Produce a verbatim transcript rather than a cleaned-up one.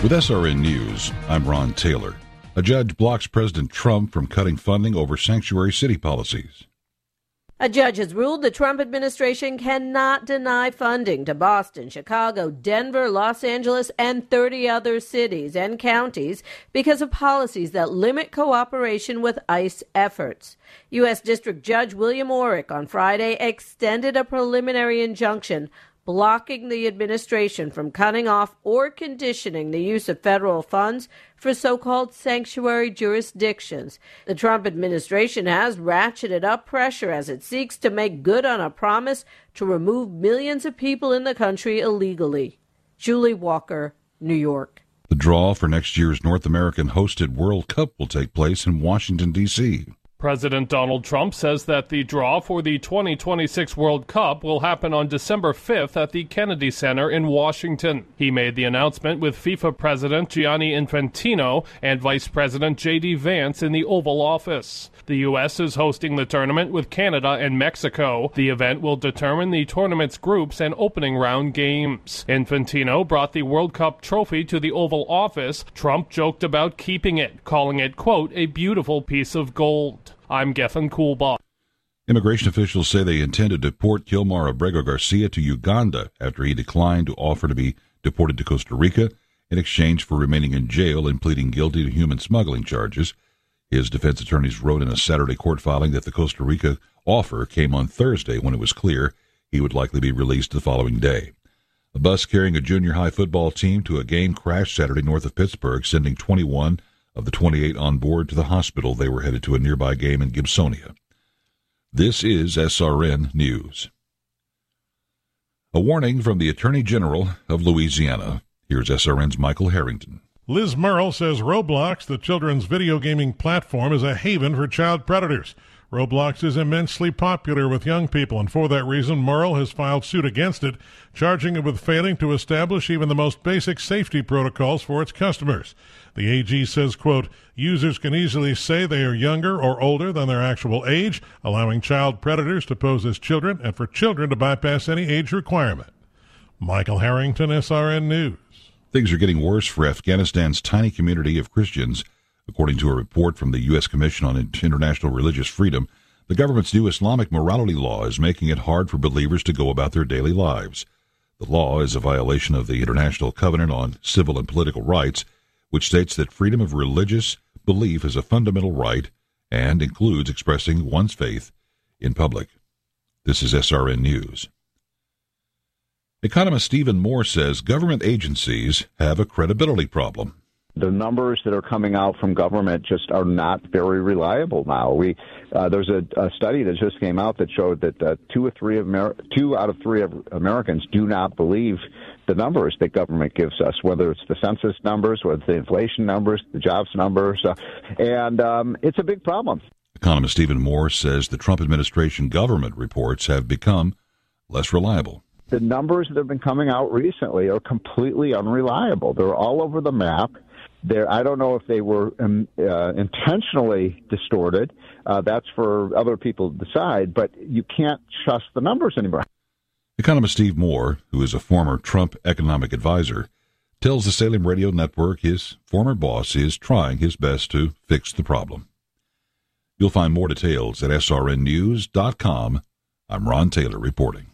With S R N News, I'm Ron Taylor. A judge blocks President Trump from cutting funding over sanctuary city policies. A judge has ruled the Trump administration cannot deny funding to Boston, Chicago, Denver, Los Angeles, and thirty other cities and counties because of policies that limit cooperation with ICE efforts. U S. District Judge William Orrick on Friday extended a preliminary injunction blocking the administration from cutting off or conditioning the use of federal funds for so-called sanctuary jurisdictions. The Trump administration has ratcheted up pressure as it seeks to make good on a promise to remove millions of people in the country illegally. Julie Walker, New York. The draw for next year's North American-hosted World Cup will take place in Washington, D C President Donald Trump says that the draw for the twenty twenty-six World Cup will happen on December fifth at the Kennedy Center in Washington. He made the announcement with FIFA President Gianni Infantino and Vice President J D Vance in the Oval Office. The U S is hosting the tournament with Canada and Mexico. The event will determine the tournament's groups and opening round games. Infantino brought the World Cup trophy to the Oval Office. Trump joked about keeping it, calling it, quote, a beautiful piece of gold. I'm Gethin Coolbaugh. Immigration officials say they intend to deport Kilmar Abrego Garcia to Uganda after he declined to offer to be deported to Costa Rica in exchange for remaining in jail and pleading guilty to human smuggling charges. His defense attorneys wrote in a Saturday court filing that the Costa Rica offer came on Thursday when it was clear he would likely be released the following day. A bus carrying a junior high football team to a game crashed Saturday north of Pittsburgh, sending twenty-one of the twenty-eight on board to the hospital. They were headed to a nearby game in Gibsonia. This is S R N News. A warning from the Attorney General of Louisiana. Here's S R N's Michael Harrington. Liz Murrell says Roblox, the children's video gaming platform, is a haven for child predators. Roblox is immensely popular with young people, and for that reason, Murrell has filed suit against it, charging it with failing to establish even the most basic safety protocols for its customers. The A G says, quote, users can easily say they are younger or older than their actual age, allowing child predators to pose as children and for children to bypass any age requirement. Michael Harrington, S R N News. Things are getting worse for Afghanistan's tiny community of Christians. According to a report from the U S. Commission on International Religious Freedom, the government's new Islamic morality law is making it hard for believers to go about their daily lives. The law is a violation of the International Covenant on Civil and Political Rights, which states that freedom of religious belief is a fundamental right and includes expressing one's faith in public. This is S R N News. Economist Stephen Moore says government agencies have a credibility problem. The numbers that are coming out from government just are not very reliable now. We uh, there's a, a study that just came out that showed that uh, two or three of Amer- two out of three of Americans do not believe the numbers that government gives us, whether it's the census numbers, whether it's the inflation numbers, the jobs numbers, uh, and um, it's a big problem. Economist Stephen Moore says the Trump administration government reports have become less reliable. The numbers that have been coming out recently are completely unreliable. They're all over the map. There, I don't know if they were um, uh, intentionally distorted. Uh, that's for other people to decide, but you can't trust the numbers anymore. Economist Steve Moore, who is a former Trump economic advisor, tells the Salem Radio Network his former boss is trying his best to fix the problem. You'll find more details at S R N news dot com. I'm Ron Taylor reporting.